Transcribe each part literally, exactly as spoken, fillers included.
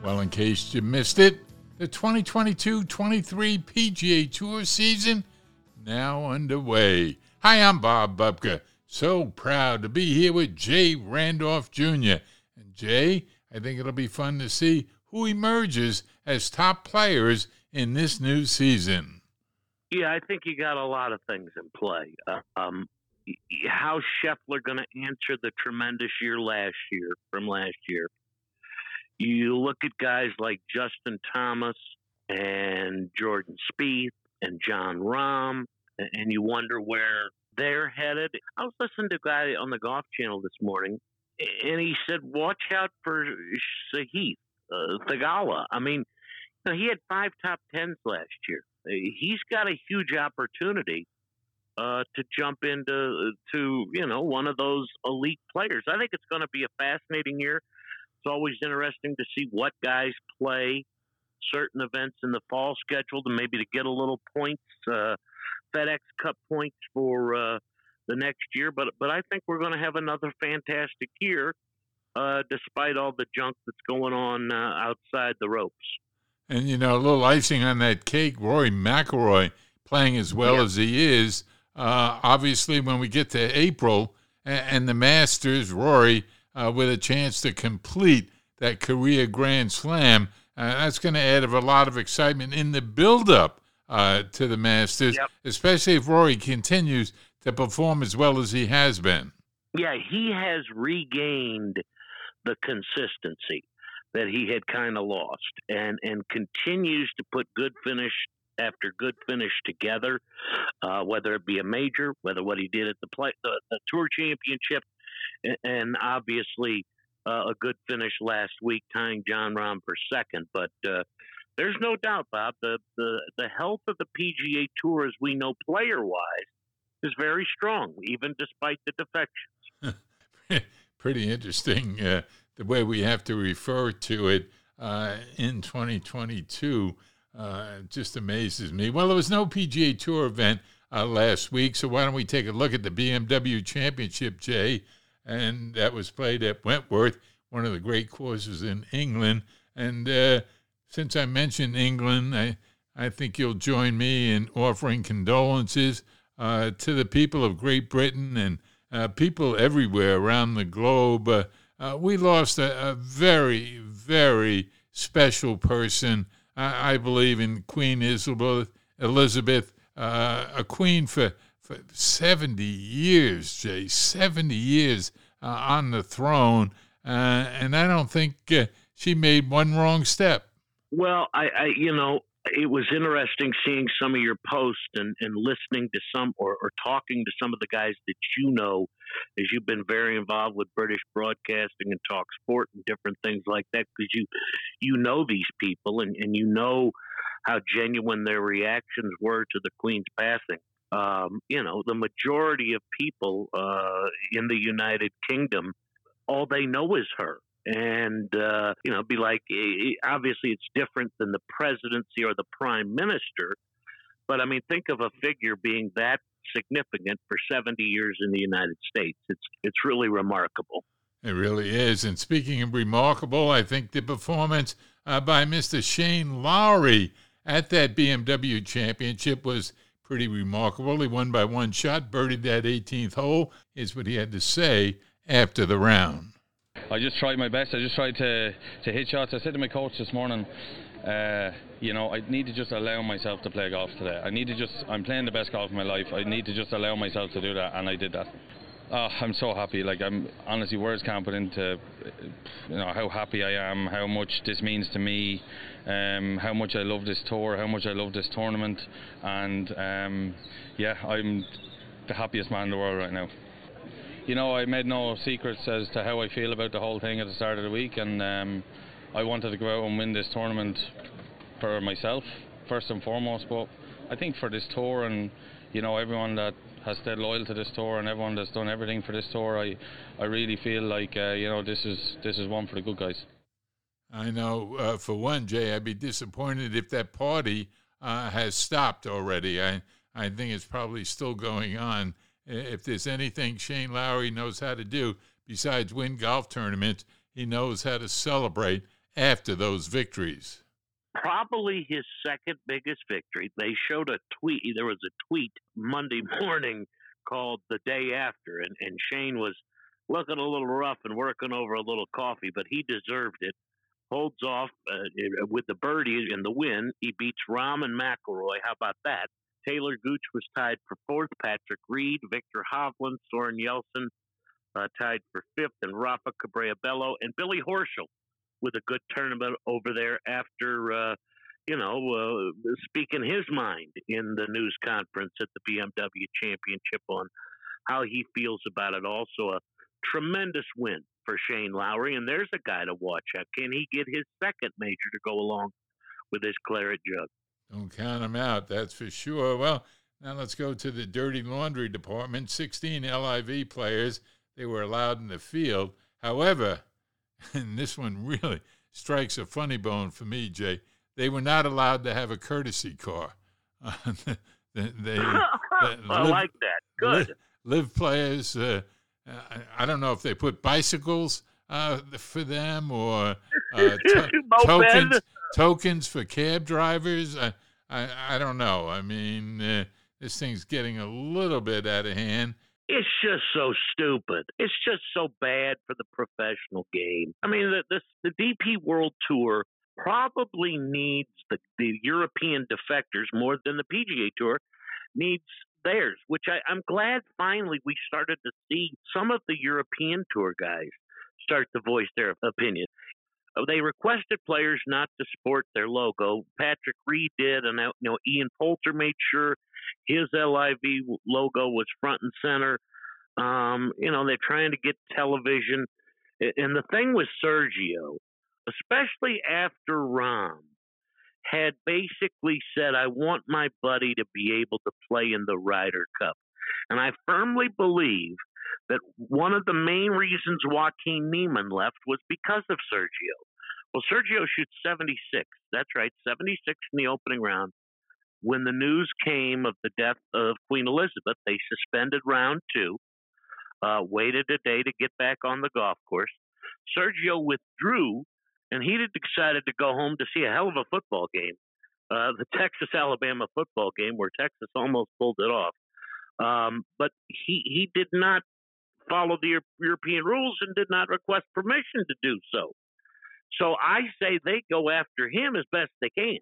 Well, in case you missed it, the twenty twenty-two twenty-three P G A Tour season now underway. Hi, I'm Bob Bubka. So proud to be here with Jay Randolph Junior And Jay, I think it'll be fun to see who emerges as top players in this new season. Yeah, I think you got a lot of things in play. Uh, um, how's Scheffler going to answer the tremendous year last year from last year? You look at guys like Justin Thomas and Jordan Spieth and Jon Rahm, and you wonder where they're headed. I was listening to a guy on the Golf Channel this morning, and he said, watch out for Sahith uh, Theegala. I mean, you know, he had five top tens last year. He's got a huge opportunity uh, to jump into, to you know, one of those elite players. I think it's going to be a fascinating year. It's always interesting to see what guys play certain events in the fall schedule to maybe to get a little points, uh, FedEx Cup points for uh, the next year. But but I think we're going to have another fantastic year, uh, despite all the junk that's going on uh, outside the ropes. And, you know, a little icing on that cake, Rory McIlroy playing as well yeah. as he is. Uh, obviously, when we get to April and, and the Masters, Rory uh, with a chance to complete that career Grand Slam, uh, that's going to add a lot of excitement in the build-up uh, to the Masters, yep. especially if Rory continues to perform as well as he has been. Yeah, he has regained the consistency that he had kind of lost, and, and continues to put good finish after good finish together, uh, whether it be a major, whether what he did at the play, the, the Tour Championship, and, and obviously uh, a good finish last week, tying Jon Rahm for second. But uh, there's no doubt, Bob, the, the, the health of the P G A Tour, as we know player-wise, is very strong, even despite the defections. Pretty interesting. Uh, the way we have to refer to it uh, in twenty twenty-two uh, just amazes me. Well, there was no P G A Tour event uh, last week, so why don't we take a look at the B M W Championship, Jay? And that was played at Wentworth, one of the great courses in England. And uh, since I mentioned England, I, I think you'll join me in offering condolences uh, to the people of Great Britain and uh, people everywhere around the globe. Uh, Uh, we lost a, a very, very special person. I, I believe in Queen Elizabeth, Elizabeth uh, a queen for, for seventy years, Jay, seventy years uh, on the throne. Uh, and I don't think uh, she made one wrong step. Well, I, I you know, it was interesting seeing some of your posts and, and listening to some or, or talking to some of the guys that you know, as you've been very involved with British broadcasting and talk sport and different things like that, because you you know these people and, and you know how genuine their reactions were to the Queen's passing. Um, you know, the majority of people uh, in the United Kingdom, all they know is her. And, uh, you know, be like, obviously it's different than the presidency or the prime minister. But, I mean, think of a figure being that significant for seventy years in the United States. It's it's really remarkable. It really is. And speaking of remarkable, I think the performance uh, by Mister Shane Lowry at that B M W Championship was pretty remarkable. He won by one shot, birdied that eighteenth hole. Here's what he had to say after the round. I just tried my best. I just tried to, to hit shots. I said to my coach this morning, uh, you know, I need to just allow myself to play golf today. I need to just, I'm playing the best golf of my life. I need to just allow myself to do that, and I did that. Oh, I'm so happy. Like, I'm honestly, words can't put into, you know, how happy I am, how much this means to me, um, how much I love this tour, how much I love this tournament, and um, yeah, I'm the happiest man in the world right now. You know, I made no secrets as to how I feel about the whole thing at the start of the week, and um, I wanted to go out and win this tournament for myself, first and foremost, but I think for this tour and, you know, everyone that has stayed loyal to this tour and everyone that's done everything for this tour, I, I really feel like, uh, you know, this is this is one for the good guys. I know, uh, for one, Jay, I'd be disappointed if that party uh, has stopped already. I, I think it's probably still going on. If there's anything Shane Lowry knows how to do besides win golf tournaments, he knows how to celebrate. after those victories. Probably his second biggest victory. They showed a tweet. There was a tweet Monday morning called The Day After, and, and Shane was looking a little rough and working over a little coffee, but he deserved it. Holds off uh, with the birdie in the win. He beats Rahm and McIlroy. How about that? Taylor Gooch was tied for fourth. Patrick Reed, Victor Hovland, Soren Yeltsin uh, tied for fifth, and Rafa Cabrera Bello and Billy Horschel with a good tournament over there after, uh, you know, uh, speaking his mind in the news conference at the B M W Championship on how he feels about it. Also, a tremendous win for Shane Lowry, and there's a guy to watch out. Can he get his second major to go along with his claret jug? Don't count him out, that's for sure. Well, now let's go to the dirty laundry department. sixteen L I V players, they were allowed in the field. However, and this one really strikes a funny bone for me, Jay, they were not allowed to have a courtesy car. Uh, they, they, I live, like that. Good. Live, live players, uh, I, I don't know if they put bicycles uh, for them or uh, to- tokens, tokens for cab drivers. I, I, I don't know. I mean, uh, this thing's getting a little bit out of hand. It's just so stupid. It's just so bad for the professional game. I mean, the, the, the D P World Tour probably needs the, the European defectors more than the P G A Tour needs theirs, which I, I'm glad finally we started to see some of the European Tour guys start to voice their opinion. They requested players not to sport their logo. Patrick Reed did, and you know Ian Poulter made sure his L I V logo was front and center. Um, you know, they're trying to get television. And the thing with Sergio, especially after Rahm had basically said, I want my buddy to be able to play in the Ryder Cup. And I firmly believe that one of the main reasons Joaquin Niemann left was because of Sergio. Well, Sergio shoots seventy-six. That's right, seventy-six in the opening round. When the news came of the death of Queen Elizabeth, they suspended round two, uh, waited a day to get back on the golf course. Sergio withdrew, and he decided to go home to see a hell of a football game, uh, the Texas-Alabama football game, where Texas almost pulled it off. Um, but he, he did not follow the European rules and did not request permission to do so. So I say they go after him as best they can.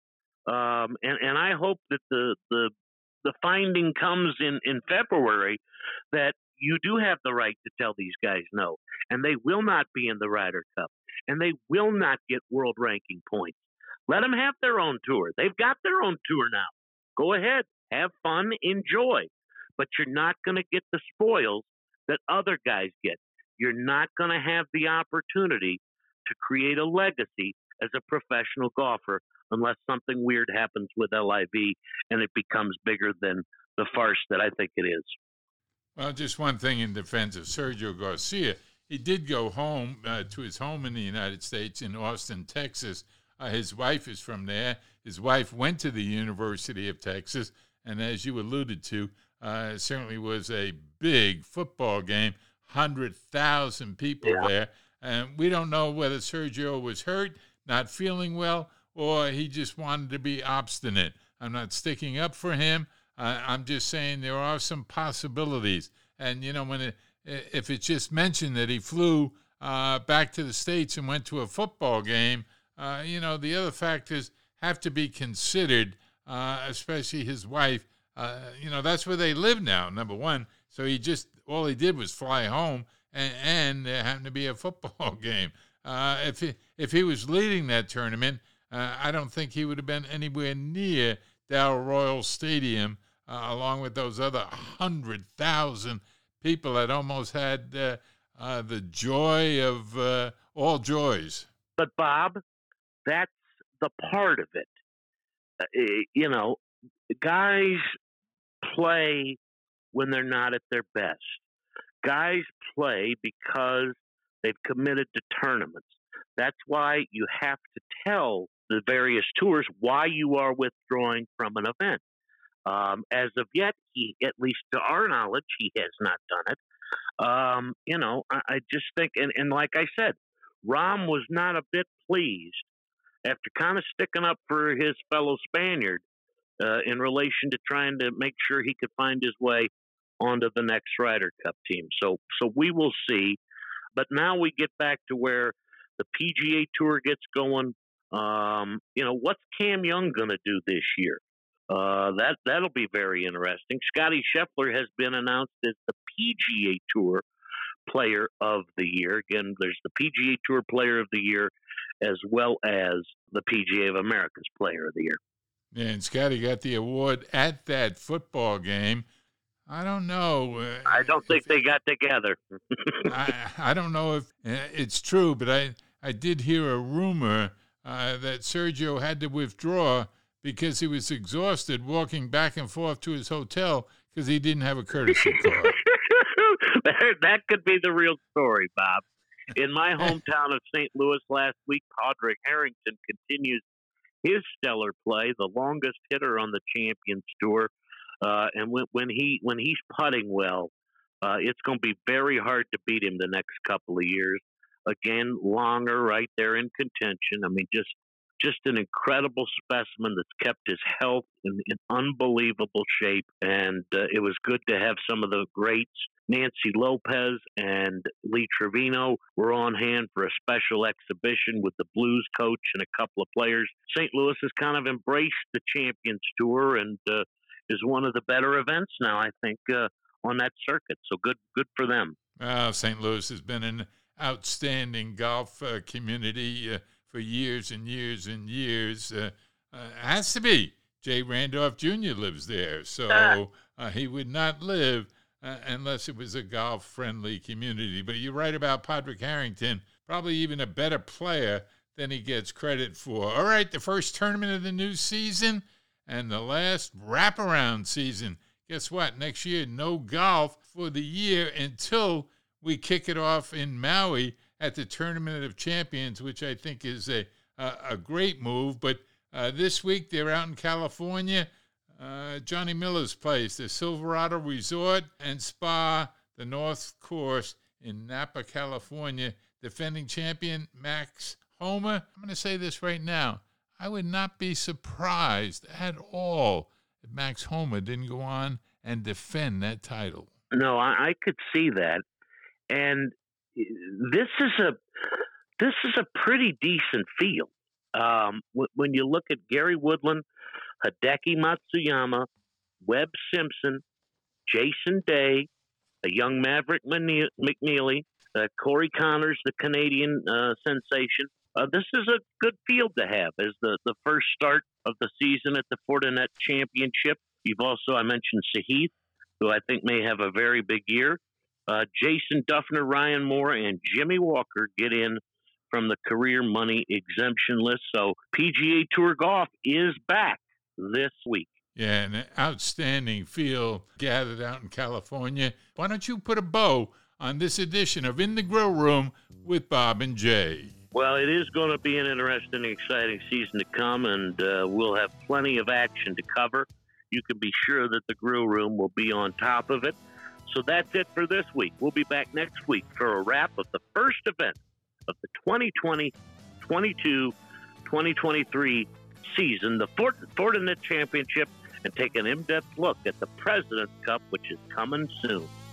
Um, and, and I hope that the, the, the finding comes in, in February that you do have the right to tell these guys no, and they will not be in the Ryder Cup, and they will not get world ranking points. Let them have their own tour. They've got their own tour now. Go ahead, have fun, enjoy, but you're not going to get the spoils that other guys get. You're not going to have the opportunity to create a legacy as a professional golfer unless something weird happens with L I V and it becomes bigger than the farce that I think it is. Well, just one thing in defense of Sergio Garcia. He did go home uh, to his home in the United States in Austin, Texas. Uh, his wife is from there. His wife went to the University of Texas, and as you alluded to, uh, it certainly was a big football game, one hundred thousand people yeah. there. And we don't know whether Sergio was hurt, not feeling well, or he just wanted to be obstinate. I'm not sticking up for him. Uh, I'm just saying there are some possibilities. And, you know, when it, if it's just mentioned that he flew uh, back to the States and went to a football game, uh, you know, the other factors have to be considered, uh, especially his wife. Uh, you know, that's where they live now, number one. So he just, all he did was fly home, and, and there happened to be a football game. Uh, if he, if he was leading that tournament, uh, I don't think he would have been anywhere near Dow Royal Stadium, uh, along with those other one hundred thousand people that almost had uh, uh, the joy of uh, all joys. But, Bob, that's the part of it. Uh, you know, guys play when they're not at their best. Guys play because they've committed to tournaments. That's why you have to tell the various tours why you are withdrawing from an event. Um, as of yet, he, at least to our knowledge, he has not done it. Um, you know, I, I just think, and, and like I said, Rahm was not a bit pleased after kind of sticking up for his fellow Spaniard uh, in relation to trying to make sure he could find his way onto the next Ryder Cup team. So, so we will see. But now we get back to where the P G A Tour gets going. Um, you know, what's Cam Young going to do this year? Uh, that that'll be very interesting. Scotty Scheffler has been announced as the P G A Tour Player of the Year. Again, there's the P G A Tour Player of the Year as well as the P G A of America's Player of the Year. Yeah, and Scotty got the award at that football game. I don't know. Uh, I don't think they got together. I, I don't know if uh, it's true, but I, I did hear a rumor uh, that Sergio had to withdraw because he was exhausted walking back and forth to his hotel because he didn't have a courtesy car. That could be the real story, Bob. In my hometown of Saint Louis last week, Padraig Harrington continues his stellar play, the longest hitter on the Champions Tour. Uh, and when, when he when he's putting well, uh, it's going to be very hard to beat him the next couple of years. Again, Longer right there in contention. I mean, just just an incredible specimen that's kept his health in, in unbelievable shape. And uh, it was good to have some of the greats. Nancy Lopez and Lee Trevino were on hand for a special exhibition with the Blues coach and a couple of players. Saint Louis has kind of embraced the Champions Tour and uh, is one of the better events now, I think, uh, on that circuit. So good, good for them. Well, Saint Louis has been an outstanding golf uh, community uh, for years and years and years. Uh, uh, has to be. Jay Randolph Junior lives there, so uh, he would not live uh, unless it was a golf-friendly community. But you're right about Padraig Harrington, probably even a better player than he gets credit for. All right, the first tournament of the new season and the last wraparound season. Guess what? Next year, no golf for the year until we kick it off in Maui at the Tournament of Champions, which I think is a a, a great move. But uh, this week, they're out in California, uh, Johnny Miller's place, the Silverado Resort and Spa, the North Course in Napa, California. Defending champion Max Homa. I'm going to say this right now. I would not be surprised at all if Max Homa didn't go on and defend that title. No, I, I could see that. And this is a this is a pretty decent field. Um, w- when you look at Gary Woodland, Hideki Matsuyama, Webb Simpson, Jason Day, a young Maverick McNeely, uh, Corey Connors, the Canadian uh, sensation. Uh, this is a good field to have as the, the first start of the season at the Fortinet Championship. You've also, I mentioned Sahith, who I think may have a very big year. Uh, Jason Duffner, Ryan Moore, and Jimmy Walker get in from the career money exemption list. So P G A Tour Golf is back this week. Yeah, an outstanding field gathered out in California. Why don't you put a bow on this edition of In the Grill Room with Bob and Jay? Well, it is going to be an interesting, exciting season to come, and uh, we'll have plenty of action to cover. You can be sure that the Grill Room will be on top of it. So that's it for this week. We'll be back next week for a wrap of the first event of the twenty twenty, twenty-two, twenty twenty-three season, the Fort- Fortinet Championship, and take an in-depth look at the President's Cup, which is coming soon.